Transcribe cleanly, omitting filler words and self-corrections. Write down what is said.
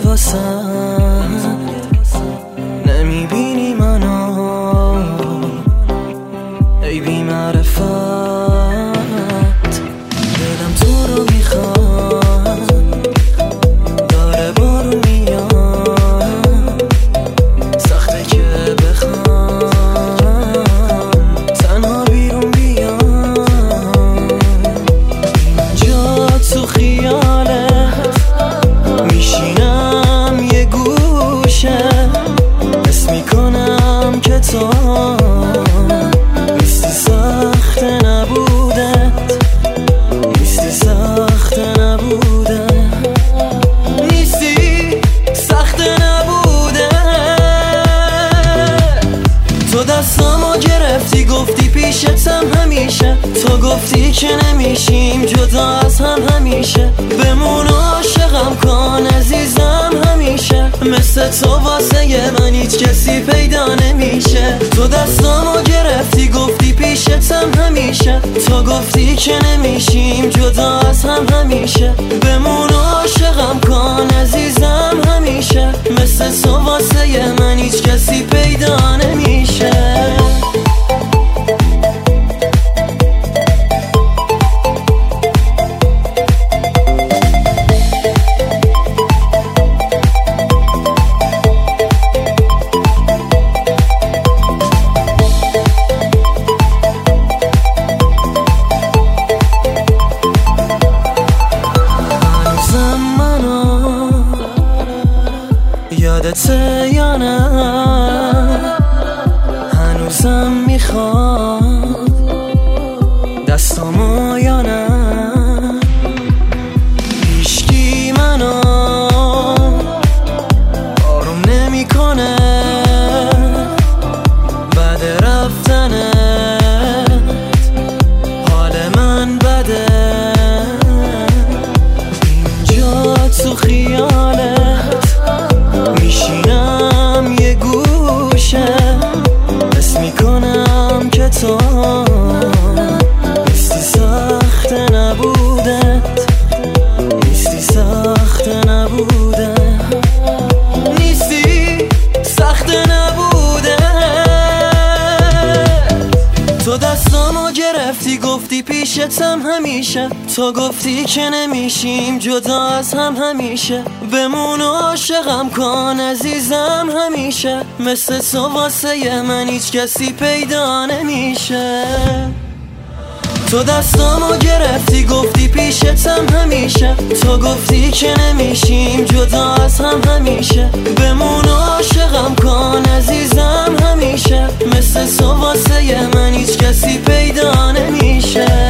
واسم نمیبینی منو ای بی معرفت، دلم تو رو میخواد، داره بارون میاد، سخته که بخوام تنها بیرون بیام. اینجا تو خیالت میشینم یه گوشه، حس میکنم که تو نیستی، سخت نبودت، نیستی سخت نبوده، نیستی سخت نبوده. تو دستامو گرفتی گفتی پیشتم همیشه، تو گفتی که نمیشیم جدا از هم همیشه، بمون عاشقم کن عزیزم همیشه، مثل تو واسه من هیچ کسی پیدا نمیشه. تو دستامو گرفتی گفتی پیشتم همیشه، تو گفتی که نمیشیم جدا از هم همیشه، بمون عاشقم کن عزیزم همیشه، مثل تو واسه من هیچ کسی پیدا نمیشه. یادته یا نه هنوزم میخواد دستامو یا نه، هیچکی منو آروم نمیکنه بعد رفتنت، حال من بده اینجا تو خیالت میشینم یه گوشه، حس میکنم که تو نیستی سخت نبودت، نیستی سخت نبوده، نیستی سخت نبوده. تو دستامو گرفتی گفتی پیشتم همیشه، تو گفتی که نمیشیم جدا از هم همیشه، بمون عاشقم کن عزیزم همیشه، مثل تو واسه من هیچ کسی پیدا نمیشه. تو دستامو گرفتی گفتی پیشتم همیشه، تو گفتی که نمیشیم جدا از هم همیشه، بمون عاشقم کن عزیزم همیشه، مثل تو واسه من هیچ کسی پیدا نمیشه.